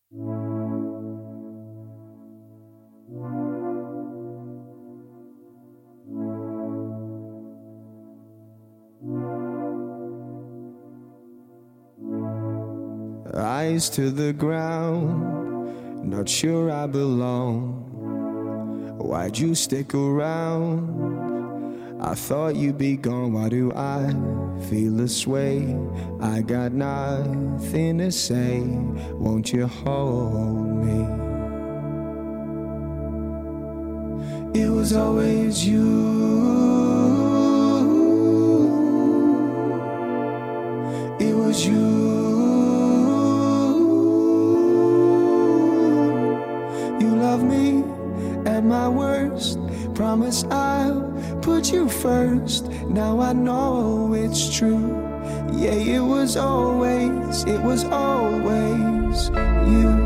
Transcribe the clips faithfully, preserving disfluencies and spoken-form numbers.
Eyes to the ground, not sure I belong. Why'd you stick around? I thought you'd be gone. Why do I feel this way? I got nothing to say. Won't you hold me? It was always you. It was you. You love me at my worst. Promise I'll put you first. Now I know it's true. Yeah, it was always, it was always you.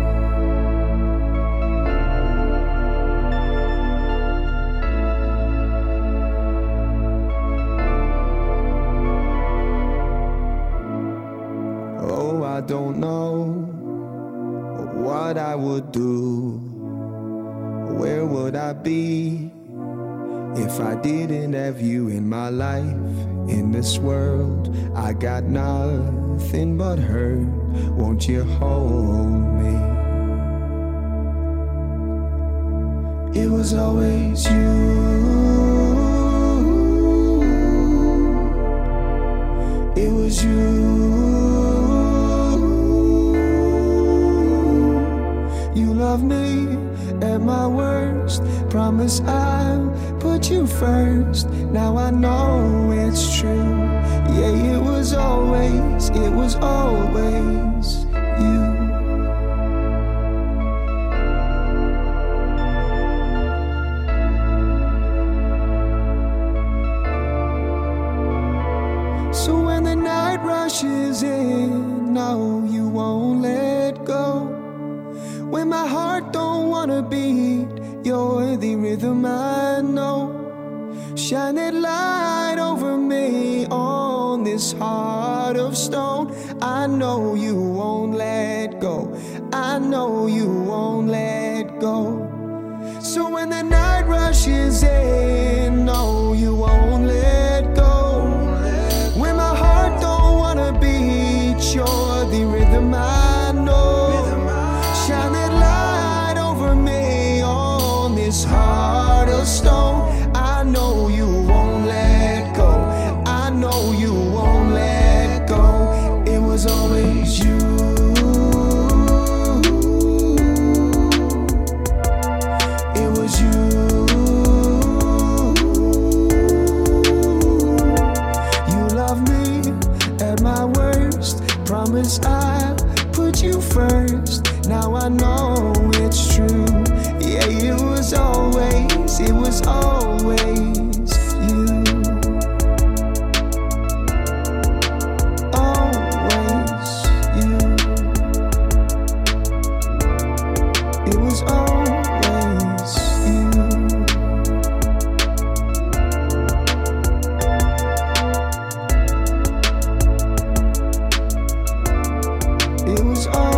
Oh, I don't know what I would do. Where would I be if I didn't have you in my life? In this world, I got nothing but hurt. Won't you hold me? It was always you. It was you. You love me at my worst. Promise I'll put you first. Now I know it's true. Yeah, it was always, it was always you. So when the night rushes in, no, you won't let go. When my heart don't wanna beat, you're the rhythm I know. Shine that light over me on this heart of stone. I know you won't let go. I know you won't let go. So when the night rushes in, no, you won't let go. When my heart don't wanna beat, you're the rhythm I know. Shine that light over me on this heart of stone. I know you won't let go. I know you won't let go. It was always you. It was you. You love me at my worst. Promise I'll put you first. Now I know it's true. Yeah, it was always, it was always you. Always you. It was always you. It was always